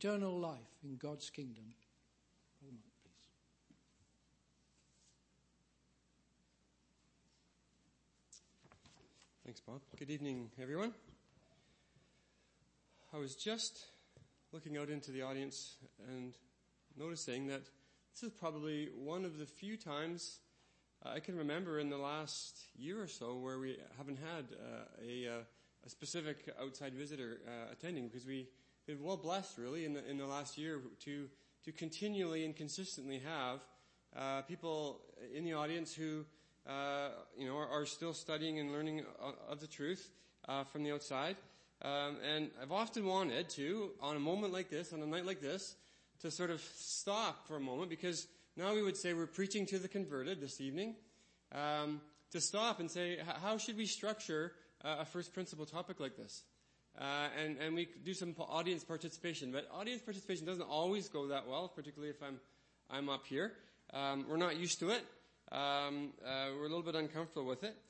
eternal life in God's kingdom. Brother Mark, please. Thanks, Bob. Good evening, everyone. I was just looking out into the audience and noticing that this is probably one of the few times I can remember in the last year or so where we haven't had a specific outside visitor attending, because we've been well blessed, really, in the last year to continually and consistently have people in the audience who are still studying and learning of the truth from the outside. And I've often wanted to, on a moment like this, on a night like this, to sort of stop for a moment, because now we would say we're preaching to the converted this evening, to stop and say, how should we structure a first principle topic like this? And we do some audience participation. But audience participation doesn't always go that well, particularly if I'm up here. We're not used to it. We're a little bit uncomfortable with it.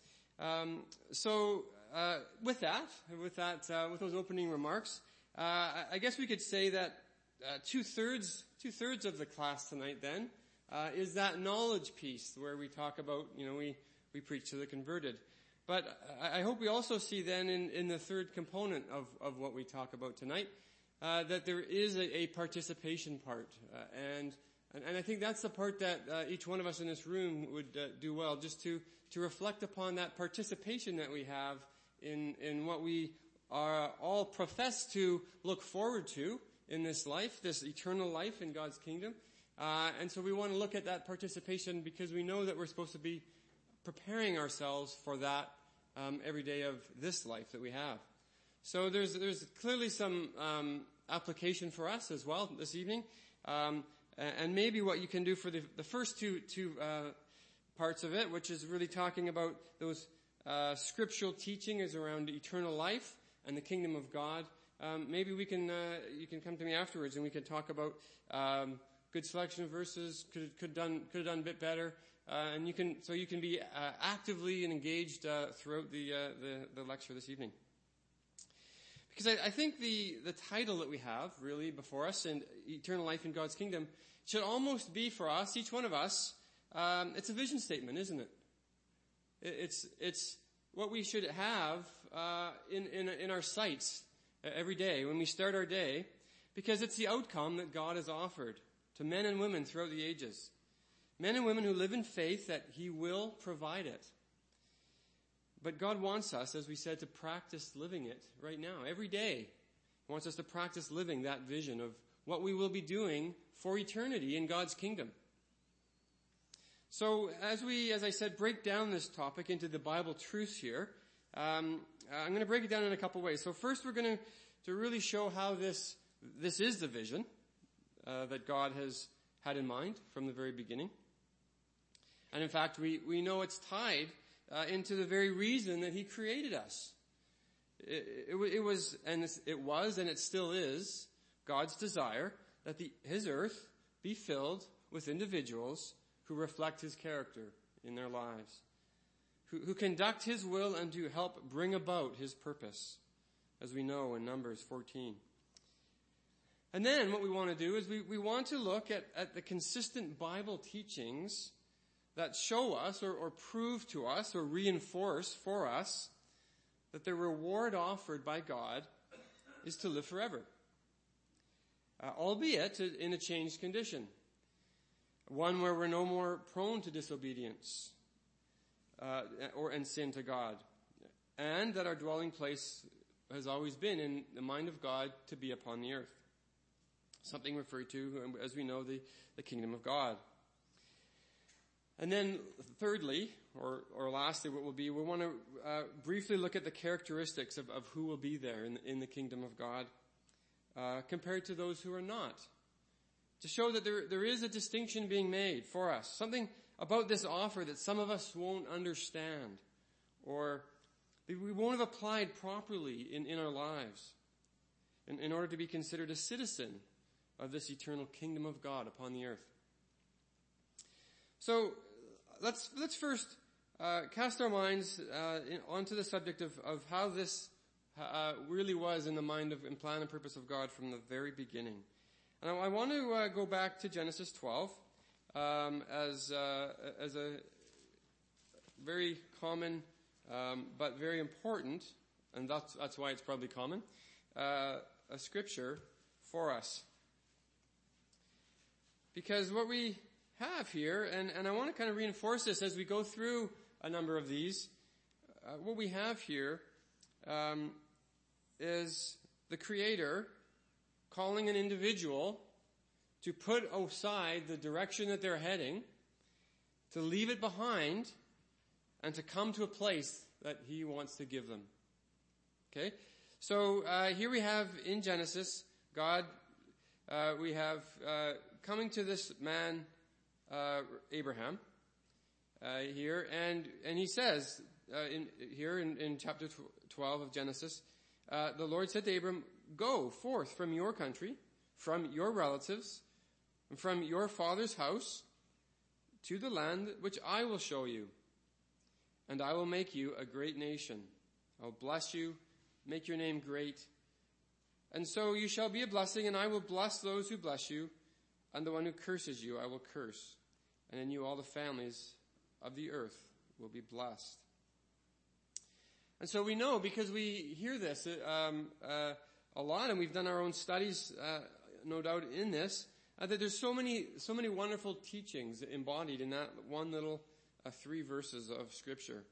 With those opening remarks, I guess we could say that two-thirds of the class tonight then is that knowledge piece where we talk about, we preach to the converted. But I hope we also see then in the third component of what we talk about tonight, that there is a participation part. And I think that's the part that each one of us in this room would do well, just to reflect upon that participation that we have in what we are all profess to look forward to in this life, this eternal life in God's kingdom. And so we want to look at that participation because we know that we're supposed to be preparing ourselves for that every day of this life that we have. So there's clearly some application for us as well this evening. And maybe what you can do for the first two parts of it, which is really talking about those scriptural teachings around eternal life and the kingdom of God. Maybe you can come to me afterwards and we can talk about good selection of verses, could have done a bit better, and you can be actively and engaged throughout the lecture this evening. Because I think the title that we have really before us, and eternal life in God's kingdom, should almost be for us, each one of us, it's a vision statement, isn't it? It's what we should have in our sights every day when we start our day, because it's the outcome that God has offered to men and women throughout the ages. Men and women who live in faith that He will provide it. But God wants us, as we said, to practice living it right now, every day. He wants us to practice living that vision of what we will be doing for eternity in God's kingdom. So as I said, break down this topic into the Bible truths here, I'm going to break it down in a couple ways. So first we're going to really show how this is the vision that God has had in mind from the very beginning. And in fact, we know it's tied into the very reason that He created us. It was and it still is God's desire that His earth be filled with individuals who reflect His character in their lives, who conduct His will and to help bring about His purpose, as we know in Numbers 14. And then what we want to do is we want to look at the consistent Bible teachings that show us or prove to us or reinforce for us that the reward offered by God is to live forever, albeit in a changed condition, one where we're no more prone to disobedience and sin to God, and that our dwelling place has always been in the mind of God to be upon the earth, something referred to, as we know, the kingdom of God. And then thirdly, or lastly, what will be, we want to briefly look at the characteristics of who will be there in the kingdom of God compared to those who are not, to show that there is a distinction being made for us, something about this offer that some of us won't understand or we won't have applied properly in our lives in order to be considered a citizen of this eternal kingdom of God upon the earth. So let's first cast our minds onto the subject of how this really was in the mind and plan and purpose of God from the very beginning. And I want to go back to Genesis 12 as a very common but very important, and that's why it's probably common, a scripture for us. Because what we have here, and I want to kind of reinforce this as we go through a number of these, what we have here is the Creator calling an individual to put aside the direction that they're heading, to leave it behind, and to come to a place that He wants to give them. Okay? So here we have in Genesis, God, we have coming to this man, Abraham, here, and he says in chapter 12 of Genesis, the Lord said to Abram, "Go forth from your country, from your relatives, and from your father's house, to the land which I will show you. And I will make you a great nation. I will bless you, make your name great. And so you shall be a blessing, and I will bless those who bless you, and the one who curses you I will curse. And in you all the families of the earth will be blessed." And so we know, because we hear this a lot, and we've done our own studies, no doubt, in this, that there's so many wonderful teachings embodied in that one little 3 verses of Scripture.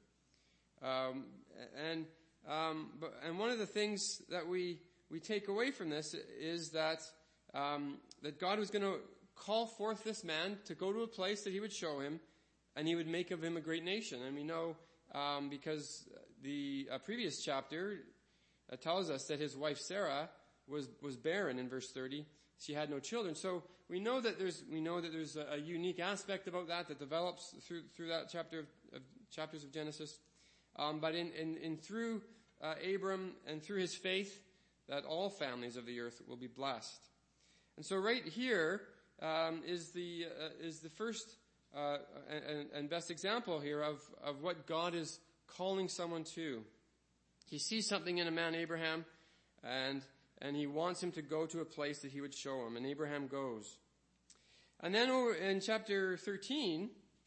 And one of the things that we take away from this is that God was going to call forth this man to go to a place that He would show him, and He would make of him a great nation. And we know, because the previous chapter tells us that his wife Sarah was barren in verse 30. She had no children. So we know that there's a unique aspect about that develops through that chapters of Genesis. But in through Abram and through his faith, that all families of the earth will be blessed. And so right here is the first and best example here of what God is calling someone to. He sees something in a man, Abraham, and He wants him to go to a place that He would show him, and Abraham goes. And then over in chapter 13,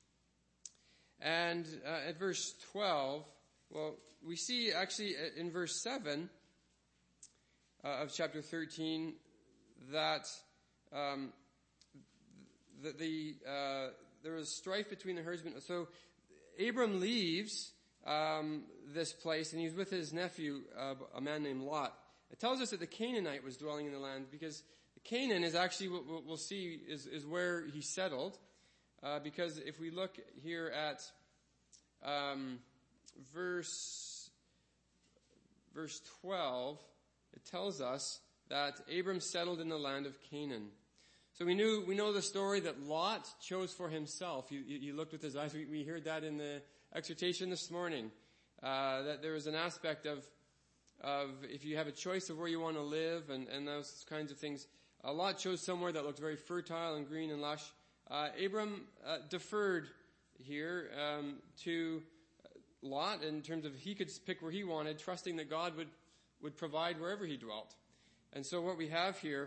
and at verse 12, well, we see actually in verse 7 of chapter 13 that there was strife between the herdsmen. So Abram leaves this place, and he's with his nephew, a man named Lot. It tells us that the Canaanite was dwelling in the land, because Canaan is actually, what we'll see, is where he settled. Because if we look here at verse 12, it tells us that Abram settled in the land of Canaan. So we know the story that Lot chose for himself. He looked with his eyes. We heard that in the exhortation this morning, that there was an aspect of if you have a choice of where you want to live and those kinds of things. Lot chose somewhere that looked very fertile and green and lush. Abram deferred here to Lot in terms of he could pick where he wanted, trusting that God would provide wherever he dwelt. And so what we have here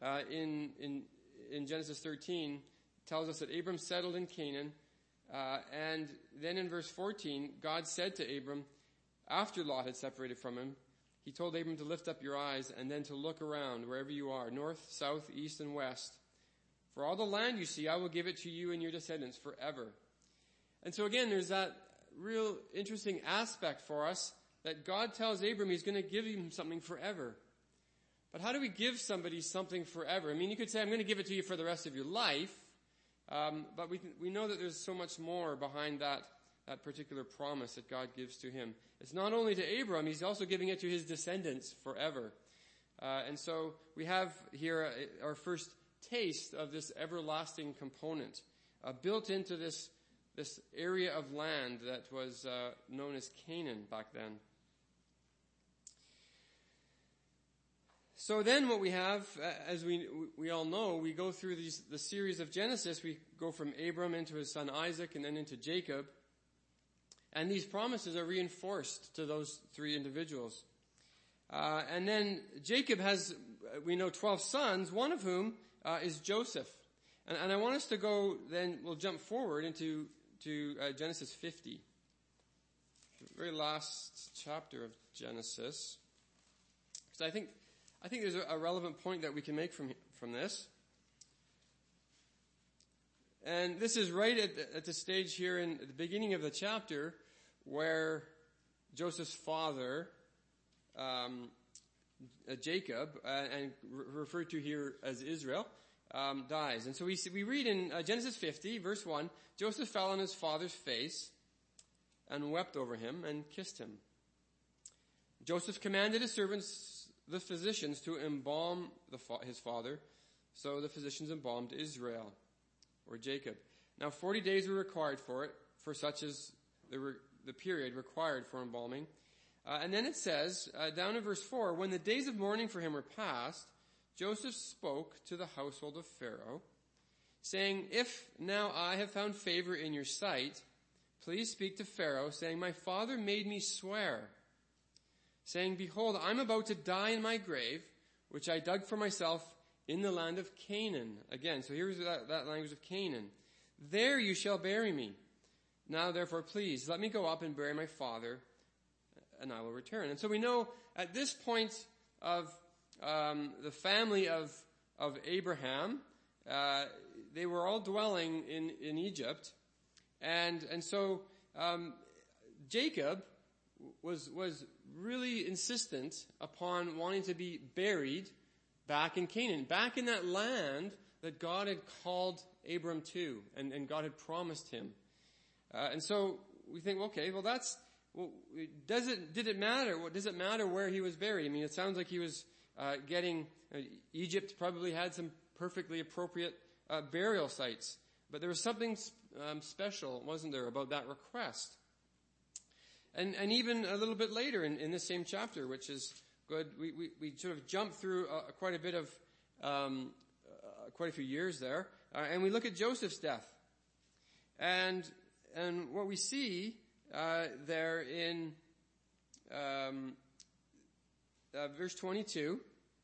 in Genesis 13 tells us that Abram settled in Canaan. And then in verse 14, God said to Abram, after Lot had separated from him, He told Abram to lift up your eyes and then to look around wherever you are, north, south, east, and west. For all the land you see, I will give it to you and your descendants forever. And so again, there's that real interesting aspect for us that God tells Abram He's going to give him something forever. But how do we give somebody something forever? I mean, you could say, I'm going to give it to you for the rest of your life. But we know that there's so much more behind that particular promise that God gives to him. It's not only to Abram, He's also giving it to his descendants forever. And so we have here our first taste of this everlasting component built into this area of land that was known as Canaan back then. So then what we have, as we all know, we go through the series of Genesis. We go from Abram into his son Isaac and then into Jacob. And these promises are reinforced to those 3 individuals. And then Jacob has, we know, 12 sons, one of whom is Joseph. And I want us to go, then we'll jump forward into Genesis 50. The very last chapter of Genesis. Because I think there's a relevant point that we can make from this. And this is right at the stage here in the beginning of the chapter where Joseph's father, Jacob, and referred to here as Israel, dies. And so we read in Genesis 50, verse 1, Joseph fell on his father's face and wept over him and kissed him. Joseph commanded his servants, the physicians, to embalm his father. So the physicians embalmed Israel, or Jacob. Now 40 days were required for it, for such as the period required for embalming. And then it says, down in verse 4, when the days of mourning for him were past, Joseph spoke to the household of Pharaoh, saying, if now I have found favor in your sight, please speak to Pharaoh, saying, my father made me swear, saying, behold, I'm about to die in my grave, which I dug for myself in the land of Canaan. Again, so here's that language of Canaan. There you shall bury me. Now therefore, please, let me go up and bury my father, and I will return. And so we know at this point of the family of Abraham, they were all dwelling in Egypt. And so Jacob was really insistent upon wanting to be buried back in Canaan, back in that land that God had called Abram to, and God had promised him. And so we think, okay, well did it matter? Does it matter where he was buried? I mean, it sounds like he was Egypt probably had some perfectly appropriate burial sites, but there was something special, wasn't there, about that request? And even a little bit later in this same chapter, which is good, we sort of jump through quite a bit of quite a few years there, and we look at Joseph's death, and what we see there in verse 22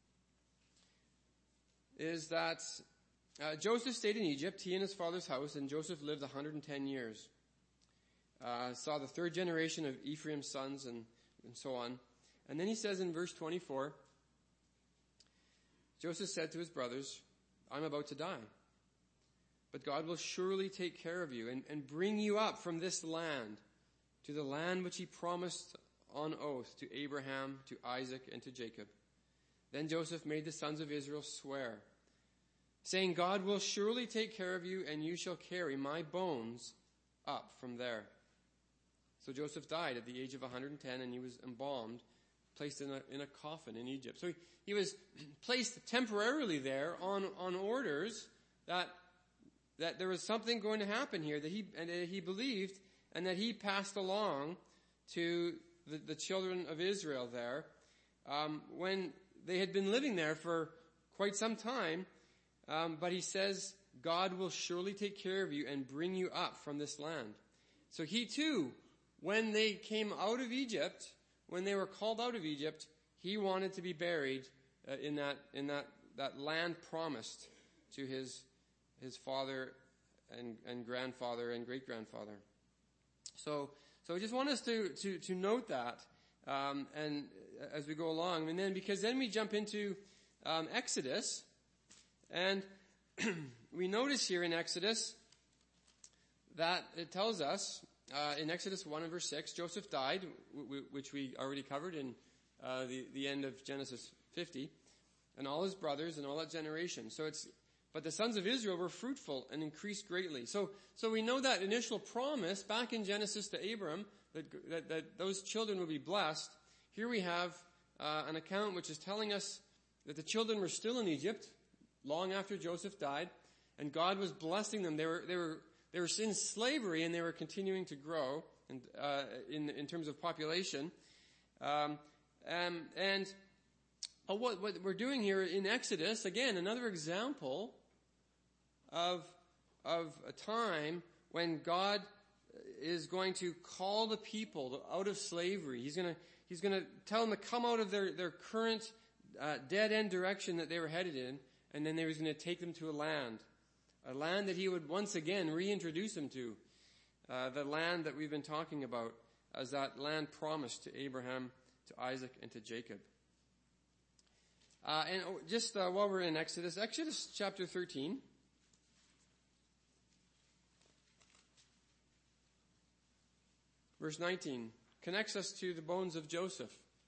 is that Joseph stayed in Egypt, he and his father's house, and Joseph lived 110 years. Saw the third generation of Ephraim's sons and so on. And then he says in verse 24, Joseph said to his brothers, I'm about to die, but God will surely take care of you and bring you up from this land to the land which he promised on oath to Abraham, to Isaac, and to Jacob. Then Joseph made the sons of Israel swear, saying, God will surely take care of you, and you shall carry my bones up from there. So Joseph died at the age of 110, and he was embalmed, placed in a coffin in Egypt. So he was placed temporarily there on orders that there was something going to happen here that he believed, and that he passed along to the children of Israel there when they had been living there for quite some time. But he says, God will surely take care of you and bring you up from this land. So he too, when they came out of Egypt, when they were called out of Egypt, he wanted to be buried in that land promised to his father and grandfather and great-grandfather. So I just want us to note that, and as we go along, and then because then we jump into Exodus, and we notice here in Exodus that it tells us in Exodus 1 and verse 6, Joseph died, which we already covered in the end of Genesis 50, and all his brothers and all that generation. But the sons of Israel were fruitful and increased greatly. So we know that initial promise back in Genesis to Abram that those children would be blessed. Here we have an account which is telling us that the children were still in Egypt long after Joseph died, and God was blessing them. They were in slavery, and they were continuing to grow in terms of population. And what we're doing here in Exodus, again, another example of a time when God is going to call the people out of slavery. He's going to tell them to come out of their current dead-end direction that they were headed in, and then he was going to take them to a land that he would once again reintroduce them to, the land that we've been talking about as that land promised to Abraham, to Isaac, and to Jacob. While we're in Exodus chapter 13. Verse 19 connects us to the bones of Joseph.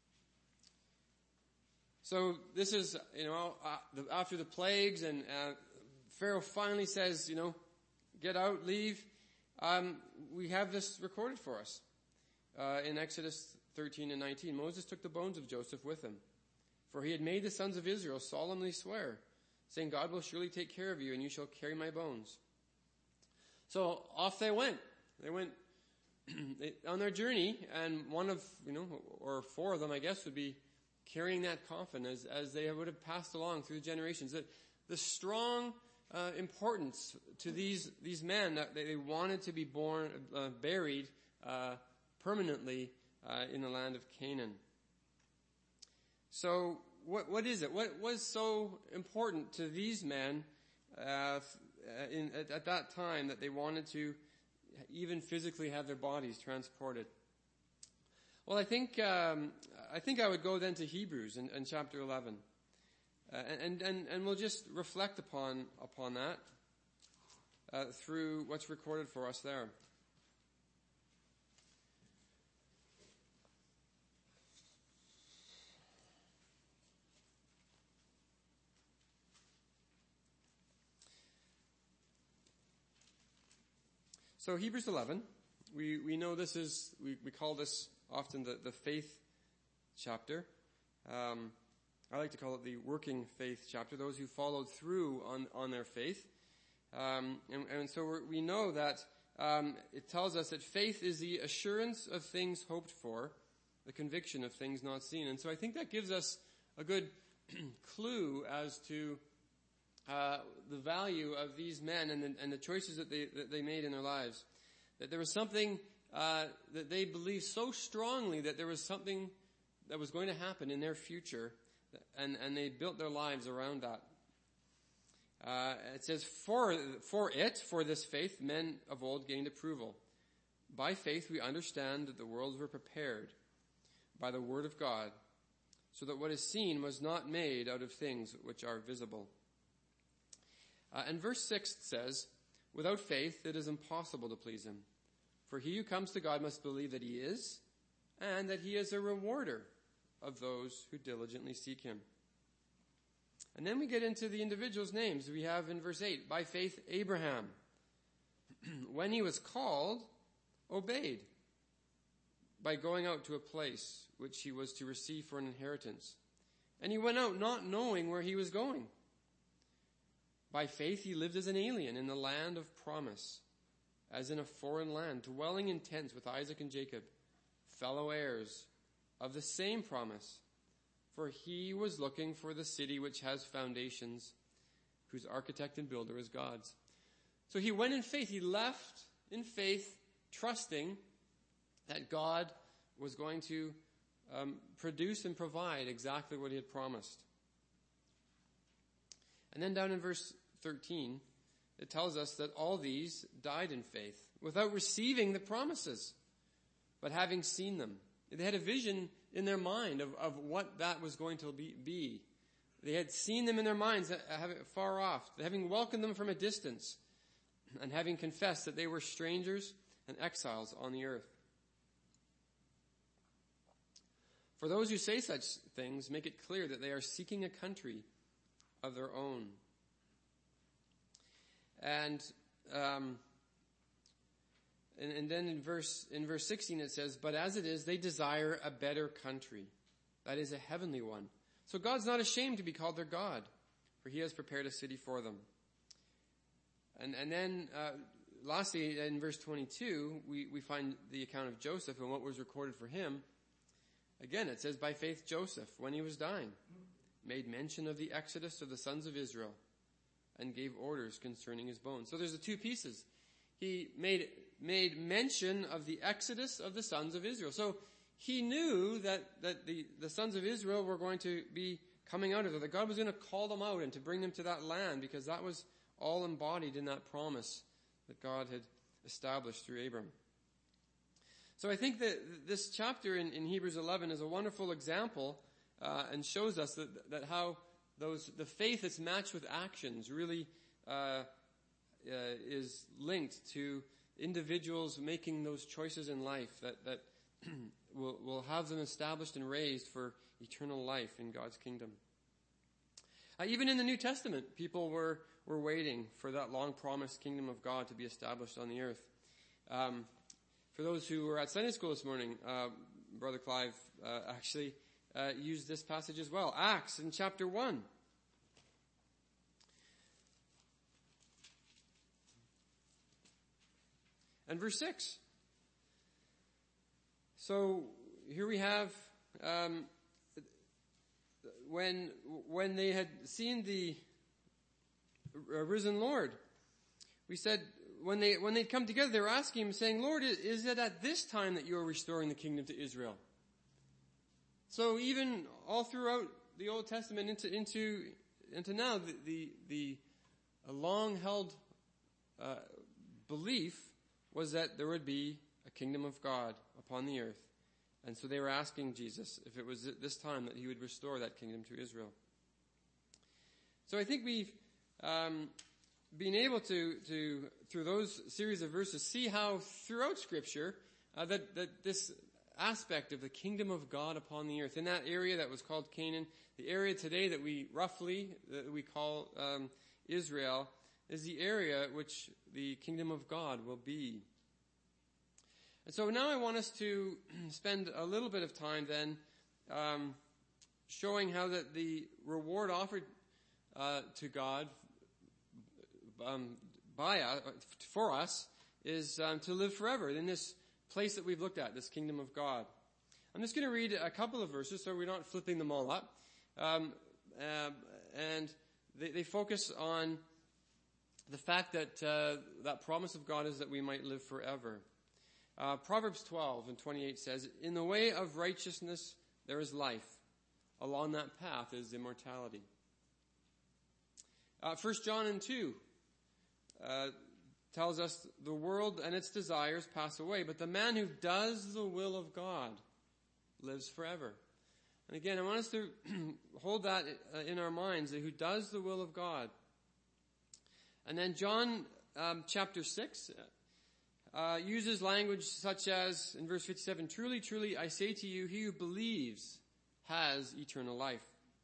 So this is, after the plagues, and Pharaoh finally says, get out, leave. We have this recorded for us in Exodus 13 and 19. Moses took the bones of Joseph with him, for he had made the sons of Israel solemnly swear, saying, God will surely take care of you, and you shall carry my bones. So off they went. They went on their journey, and one of, or four of them, I guess, would be carrying that coffin as they would have passed along through the generations. The strong importance to these men that they wanted to be buried permanently in the land of Canaan. So what is it? What was so important to these men at that time that they wanted to even physically have their bodies transported? Well, I think I would go then to Hebrews in chapter 11, and we'll just reflect upon that through what's recorded for us there. So Hebrews 11, we know this is, we call this often the faith chapter. I like to call it the working faith chapter, those who followed through on their faith. And so we know that it tells us that faith is the assurance of things hoped for, the conviction of things not seen. And so I think that gives us a good clue as to the value of these men and the choices that they made in their lives. That there was something that they believed so strongly that there was something that was going to happen in their future, and they built their lives around that. It says, for this faith, men of old gained approval. By faith we understand that the worlds were prepared by the word of God, so that what is seen was not made out of things which are visible. And verse 6 says, without faith it is impossible to please him. For he who comes to God must believe that he is, and that he is a rewarder of those who diligently seek him. And then we get into the individuals' names. We have in verse 8, by faith Abraham, when he was called, obeyed, by going out to a place which he was to receive for an inheritance. And he went out not knowing where he was going. By faith he lived as an alien in the land of promise, as in a foreign land, dwelling in tents with Isaac and Jacob, fellow heirs of the same promise. For he was looking for the city which has foundations, whose architect and builder is God. So he went in faith. He left in faith, trusting that God was going to produce and provide exactly what he had promised. And then down in verse 13, it tells us that all these died in faith without receiving the promises, but having seen them. They had a vision in their mind of what that was going to be. They had seen them in their minds far off, having welcomed them from a distance, and having confessed that they were strangers and exiles on the earth. For those who say such things, make it clear that they are seeking a country of their own. And then in verse 16 it says, but as it is, they desire a better country, that is a heavenly one. So God's not ashamed to be called their God, for he has prepared a city for them. And then lastly, in verse 22, we find the account of Joseph and what was recorded for him. Again, it says, by faith Joseph, when he was dying, made mention of the exodus of the sons of Israel, and gave orders concerning his bones. So there's the two pieces. He made mention of the exodus of the sons of Israel. So he knew that the sons of Israel were going to be coming out of there, that God was going to call them out and to bring them to that land, because that was all embodied in that promise that God had established through Abram. So I think that this chapter in Hebrews 11 is a wonderful example and shows us that how the faith that's matched with actions really is linked to individuals making those choices in life that will have them established and raised for eternal life in God's kingdom. Even in the New Testament, people were waiting for that long-promised kingdom of God to be established on the earth. For those who were at Sunday school this morning, Brother Clive actually used this passage as well. Acts in chapter 1. And verse 6. So here we have when they had seen the risen Lord, we said when they'd come together, they were asking him, saying, Lord, is it at this time that you are restoring the kingdom to Israel? So even all throughout the Old Testament into now, the long-held belief was that there would be a kingdom of God upon the earth. And so they were asking Jesus if it was at this time that he would restore that kingdom to Israel. So I think we've been able to through those series of verses, see how throughout Scripture that this aspect of the kingdom of God upon the earth, in that area that was called Canaan, the area today that we call Israel, is the area which the kingdom of God will be. And so now I want us to spend a little bit of time then showing how that the reward offered to God for us is to live forever in this place that we've looked at, this kingdom of God. I'm just going to read a couple of verses so we're not flipping them all up. And they focus on the fact that that promise of God is that we might live forever. Proverbs 12 and 28 says, in the way of righteousness there is life. Along that path is immortality. 1 John 2 tells us the world and its desires pass away, but the man who does the will of God lives forever. And again, I want us to hold that in our minds, that who does the will of God. And then John chapter 6 uses language such as, in verse 57, truly, truly, I say to you, he who believes has eternal life.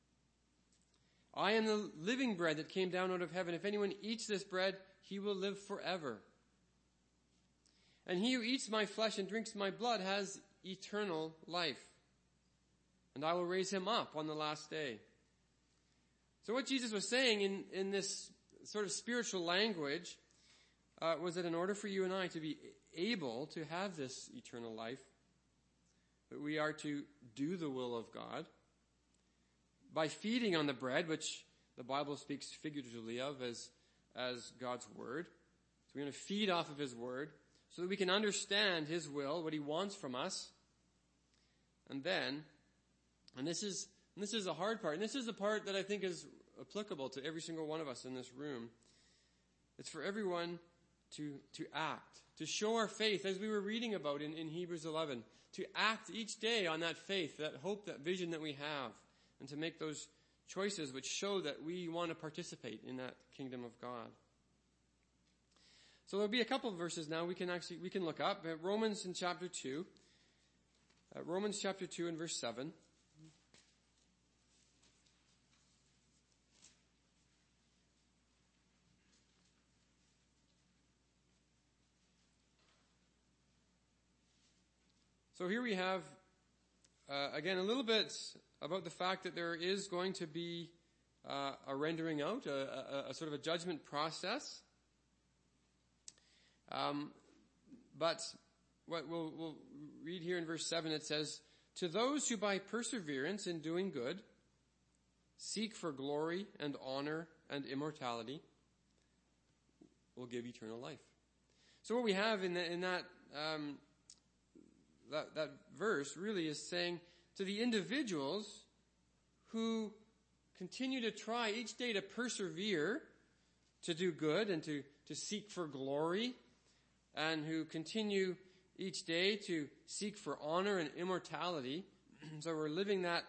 I am the living bread that came down out of heaven. If anyone eats this bread, he will live forever. And he who eats my flesh and drinks my blood has eternal life. And I will raise him up on the last day. So what Jesus was saying in this sort of spiritual language was that in order for you and I to be able to have this eternal life, that we are to do the will of God by feeding on the bread, which the Bible speaks figuratively of as God's word. So we're going to feed off of his word so that we can understand his will, what he wants from us. And then, and this is the hard part, and this is the part that I think is applicable to every single one of us in this room. It's for everyone to act, to show our faith, as we were reading about in Hebrews 11, to act each day on that faith, that hope, that vision that we have, and to make those choices which show that we want to participate in that kingdom of God. So there'll be a couple of verses now we can look up. Romans in chapter 2. Romans chapter 2 and verse 7. So here we have, again, a little bit about the fact that there is going to be a rendering out, a sort of a judgment process. But what we'll read here in verse 7, it says, to those who by perseverance in doing good seek for glory and honor and immortality will give eternal life. So what we have in that verse really is saying to the individuals who continue to try each day to persevere, to do good and to seek for glory, and who continue each day to seek for honor and immortality, so we're living that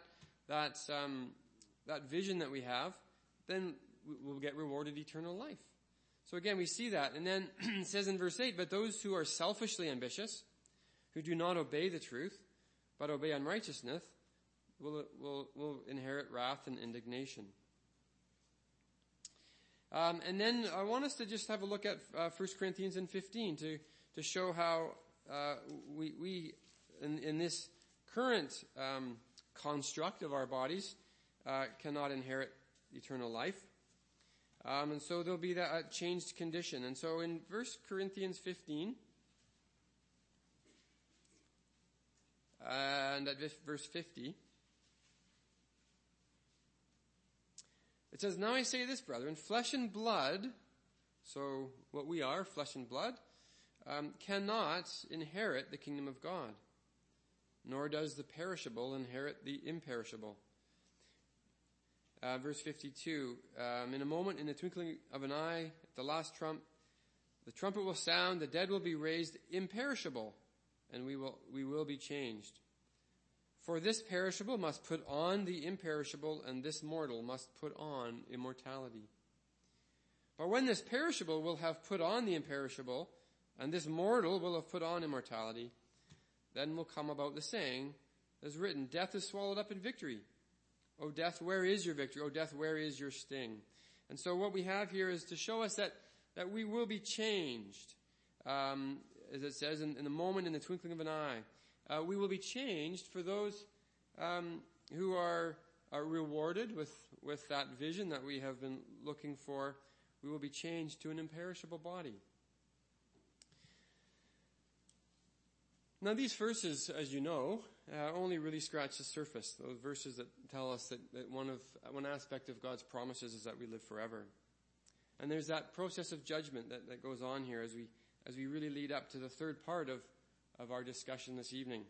vision that we have, then we'll get rewarded eternal life. So again, we see that. And then it says in verse 8, but those who are selfishly ambitious, who do not obey the truth, but obey unrighteousness, will inherit wrath and indignation. And then I want us to just have a look at 1 Corinthians 15 to show how we in this current construct of our bodies cannot inherit eternal life. And so there'll be that changed condition. And so in 1 Corinthians 15, and at verse 50, it says, now I say this, brethren, flesh and blood, so what we are, flesh and blood, cannot inherit the kingdom of God, nor does the perishable inherit the imperishable. Verse 52, in a moment, in the twinkling of an eye, at the last trump, the trumpet will sound, the dead will be raised imperishable, and we will be changed. For this perishable must put on the imperishable, and this mortal must put on immortality. But when this perishable will have put on the imperishable, and this mortal will have put on immortality, then will come about the saying, as written, death is swallowed up in victory. O death, where is your victory? O death, where is your sting? And so what we have here is to show us that we will be changed. As it says, in the moment, in the twinkling of an eye. We will be changed for those who are rewarded with that vision that we have been looking for. We will be changed to an imperishable body. Now these verses, as you know, only really scratch the surface. Those verses that tell us that one aspect of God's promises is that we live forever. And there's that process of judgment that goes on here as we really lead up to the third part of our discussion this evening.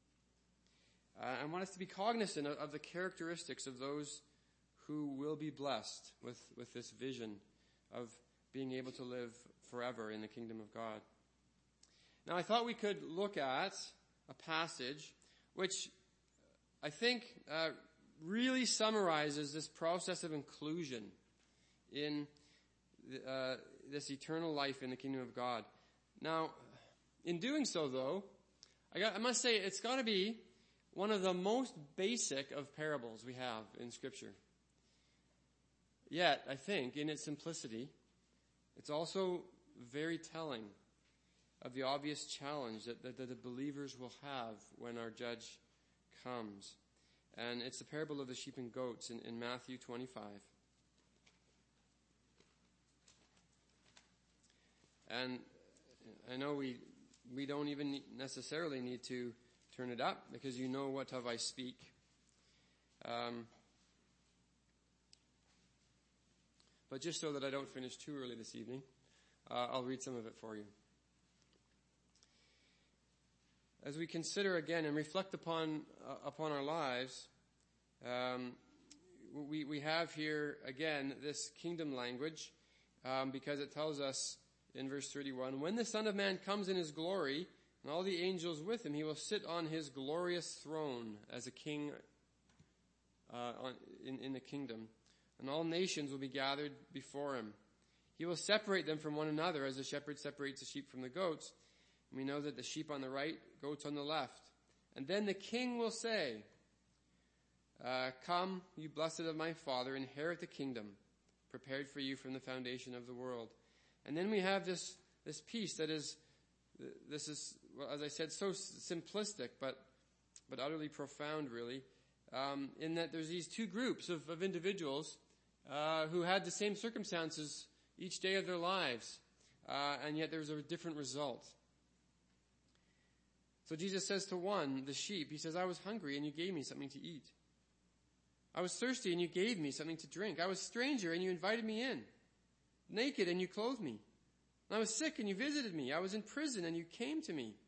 I want us to be cognizant of the characteristics of those who will be blessed with this vision of being able to live forever in the kingdom of God. Now, I thought we could look at a passage which I think really summarizes this process of inclusion in this eternal life in the kingdom of God. Now, in doing so, though, I must say it's got to be one of the most basic of parables we have in Scripture. Yet, I think, in its simplicity, it's also very telling of the obvious challenge that the believers will have when our judge comes. And it's the parable of the sheep and goats in Matthew 25. And I know we don't even necessarily need to turn it up, because you know what of I speak. But just so that I don't finish too early this evening, I'll read some of it for you. As we consider again and reflect upon our lives, we have here again this kingdom language, because it tells us in verse 31, when the Son of Man comes in his glory, and all the angels with him, he will sit on his glorious throne as a king in the kingdom, and all nations will be gathered before him. He will separate them from one another as a shepherd separates the sheep from the goats. And we know that the sheep on the right, goats on the left. And then the king will say, come, you blessed of my Father, inherit the kingdom prepared for you from the foundation of the world. And then we have this piece that is, well, as I said, so simplistic, but utterly profound, really, in that there's these two groups of individuals who had the same circumstances each day of their lives, and yet there's a different result. So Jesus says to one, the sheep, he says, I was hungry and you gave me something to eat. I was thirsty and you gave me something to drink. I was a stranger and you invited me in. Naked and you clothed me. I was sick and you visited me. I was in prison and you came to me.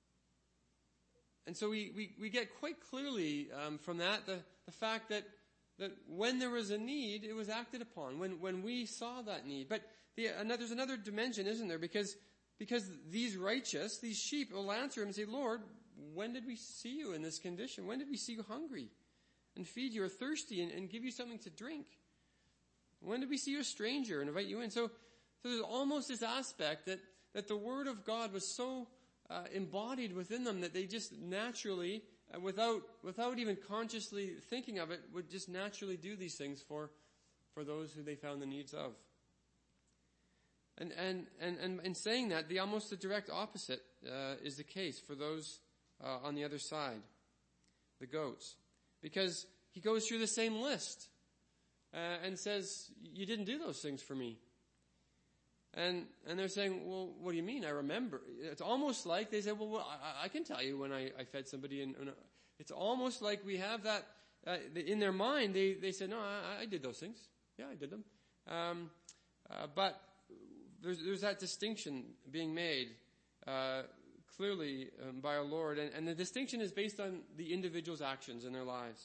And so we get quite clearly from that the fact that that when there was a need, it was acted upon, when we saw that need. But there's another dimension, isn't there? Because these righteous, these sheep, will answer him and say, Lord, when did we see you in this condition? When did we see you hungry and feed you, or thirsty and give you something to drink? When did we see you a stranger and invite you in? So there's almost this aspect that the Word of God was so embodied within them that they just naturally, without even consciously thinking of it, would just naturally do these things for those who they found the needs of. And in saying that, the direct opposite is the case for those on the other side, the goats. Because he goes through the same list and says, you didn't do those things for me. And they're saying, well, what do you mean? I remember. It's almost like they say, well, I can tell you when I fed somebody. And it's almost like we have that in their mind. They said, no, I did those things. Yeah, I did them. But there's that distinction being made clearly by our Lord. And the distinction is based on the individual's actions in their lives.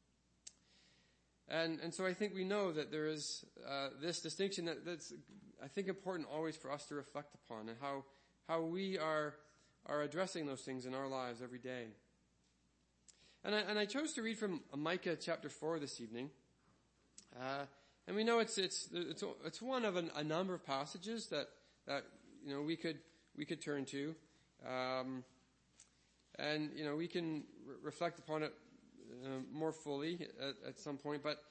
And so I think we know that there is this distinction that's, I think, important always for us to reflect upon, and how we are addressing those things in our lives every day. And I chose to read from Micah chapter 4 this evening. And we know it's one of a number of passages that we could turn to, and we can reflect upon it more fully at some point. But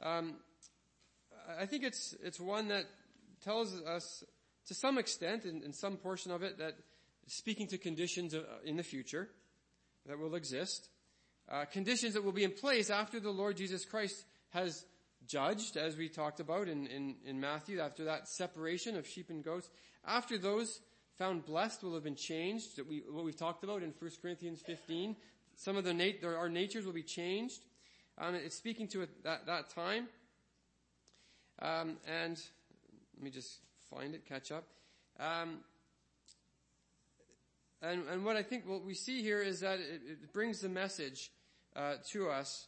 I think it's one that tells us to some extent, in some portion of it, that speaking to conditions in the future that will exist, conditions that will be in place after the Lord Jesus Christ has judged, as we talked about in Matthew, after that separation of sheep and goats. After those found blessed will have been changed, what we've talked about in 1 Corinthians 15. Some of our natures will be changed. It's speaking to that time. And let me just find it, catch up. And what I think what we see here is that it brings the message to us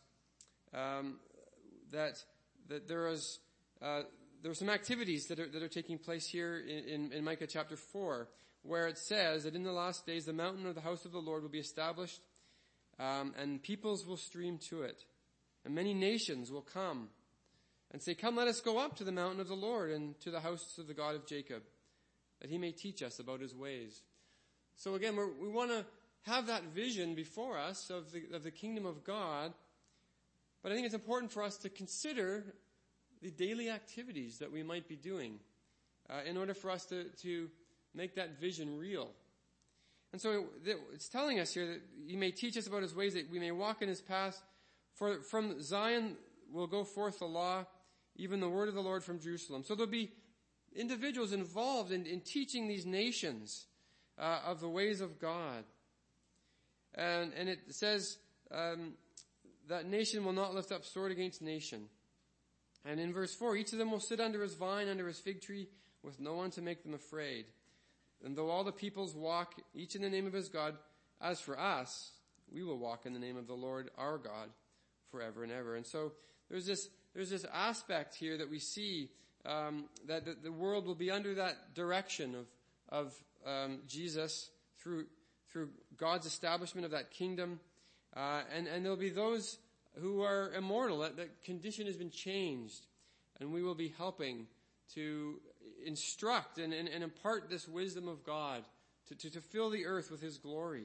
that there are some activities that are taking place here in Micah chapter 4, where it says that in the last days the mountain of the house of the Lord will be established, and peoples will stream to it, and many nations will come and say, come, let us go up to the mountain of the Lord and to the house of the God of Jacob, that he may teach us about his ways. So again, we want to have that vision before us of the kingdom of God, but I think it's important for us to consider the daily activities that we might be doing in order for us to make that vision real. And so it's telling us here that he may teach us about his ways, that we may walk in his paths. For from Zion will go forth the law, even the word of the Lord from Jerusalem. So there'll be individuals involved in teaching these nations of the ways of God. And it says that nation will not lift up sword against nation. And in verse 4, each of them will sit under his vine, under his fig tree, with no one to make them afraid. And though all the peoples walk, each in the name of his God, as for us, we will walk in the name of the Lord our God forever and ever. And so there's this aspect here that we see that the world will be under that direction of Jesus through God's establishment of that kingdom. And there'll be those who are immortal, that condition has been changed. And we will be helping to instruct and impart this wisdom of God to fill the earth with his glory.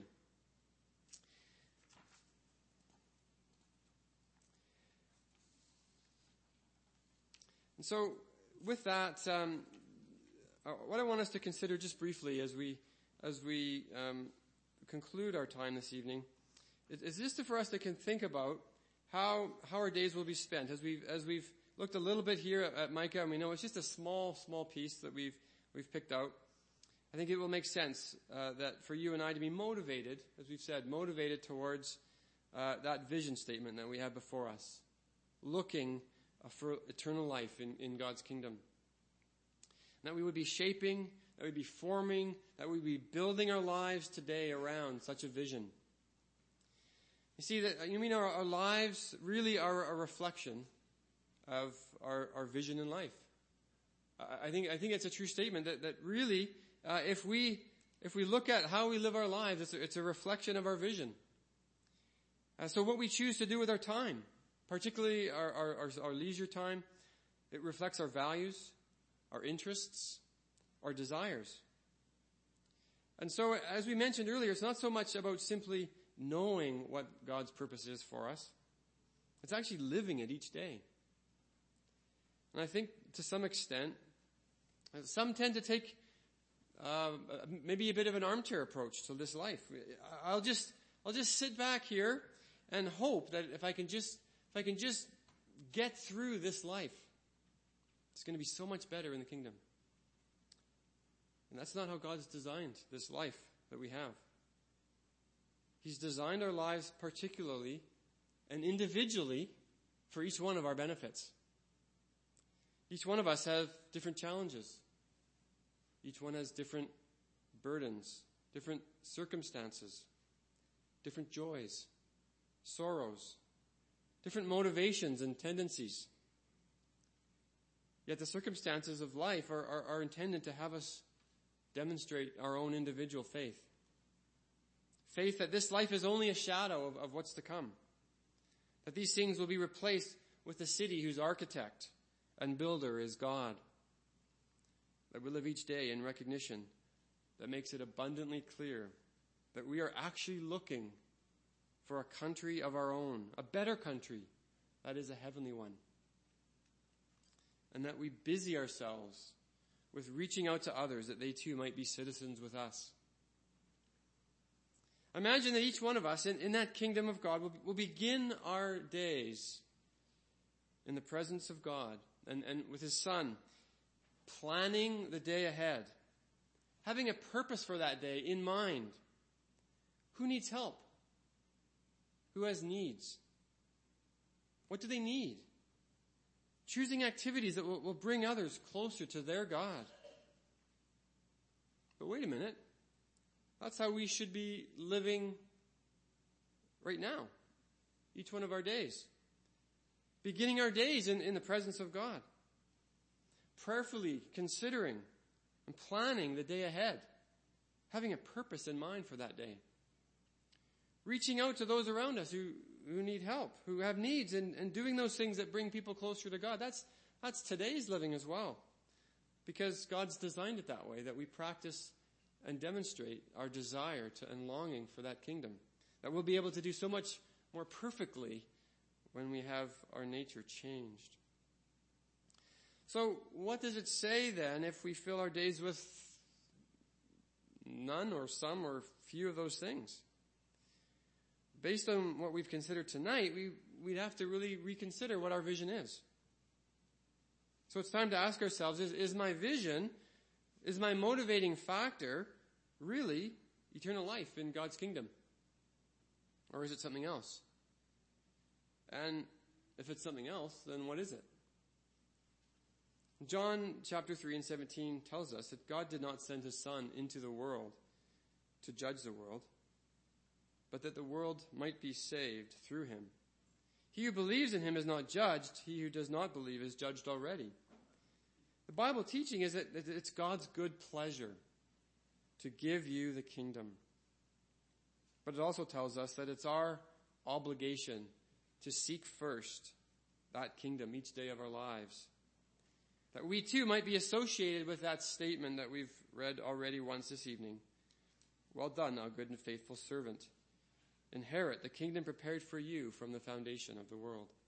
And so with that, what I want us to consider just briefly as we conclude our time this evening is just for us to think about how our days will be spent. As we've looked a little bit here at Micah, and we know it's just a small piece that we've picked out. I think it will make sense that for you and I to be motivated, as we've said, motivated towards that vision statement that we have before us, looking for eternal life in God's kingdom. And that we would be shaping, that we'd be forming, that we'd be building our lives today around such a vision. You see that our lives really are a reflection of our vision in life. I think it's a true statement that really, if we look at how we live our lives, it's a reflection of our vision. So what we choose to do with our time, particularly our leisure time, it reflects our values, our interests, our desires. And so, as we mentioned earlier, it's not so much about simply knowing what God's purpose is for us. It's actually living it each day. And I think to some extent, some tend to take maybe a bit of an armchair approach to this life. I'll just sit back here and hope that if I can just get through this life, it's going to be so much better in the kingdom. And that's not how God's designed this life that we have. He's designed our lives particularly and individually for each one of our benefits. Each one of us have different challenges. Each one has different burdens, different circumstances, different joys, sorrows, different motivations and tendencies. Yet the circumstances of life are intended to have us demonstrate our own individual faith. Faith that this life is only a shadow of what's to come. That these things will be replaced with a city whose architect and builder is God. That we live each day in recognition that makes it abundantly clear that we are actually looking for a country of our own, a better country, that is a heavenly one. And that we busy ourselves with reaching out to others that they too might be citizens with us. Imagine that each one of us in that kingdom of God will begin our days in the presence of God and with His Son, planning the day ahead, having a purpose for that day in mind. Who needs help? Who has needs? What do they need? Choosing activities that will bring others closer to their God. But wait a minute. That's how we should be living right now. Each one of our days. Beginning our days in the presence of God. Prayerfully considering and planning the day ahead. Having a purpose in mind for that day. Reaching out to those around us who need help, who have needs, and doing those things that bring people closer to God. That's today's living as well. Because God's designed it that way, that we practice and demonstrate our desire and longing for that kingdom. That we'll be able to do so much more perfectly when we have our nature changed. So what does it say then if we fill our days with none or some or few of those things? Based on what we've considered tonight, we'd have to really reconsider what our vision is. So it's time to ask ourselves, is my vision, is my motivating factor really eternal life in God's kingdom? Or is it something else? And if it's something else, then what is it? John chapter 3 and 17 tells us that God did not send His Son into the world to judge the world, but that the world might be saved through Him. He who believes in Him is not judged. He who does not believe is judged already. The Bible teaching is that it's God's good pleasure to give you the kingdom. But it also tells us that it's our obligation to seek first that kingdom each day of our lives. That we too might be associated with that statement that we've read already once this evening. Well done, thou good and faithful servant. Inherit the kingdom prepared for you from the foundation of the world.